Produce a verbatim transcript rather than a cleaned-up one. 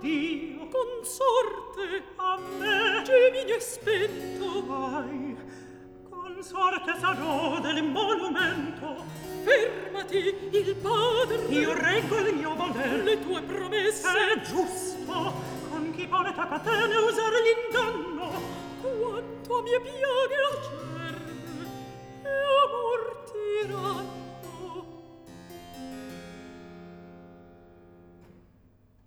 Dio consorte a me gemini è spento ai consorte sarò del monumento fermati il padre io reggo il mio voler le tue promesse è giusto con chi pone ta catene usare l'inganno quanto a mie piaghe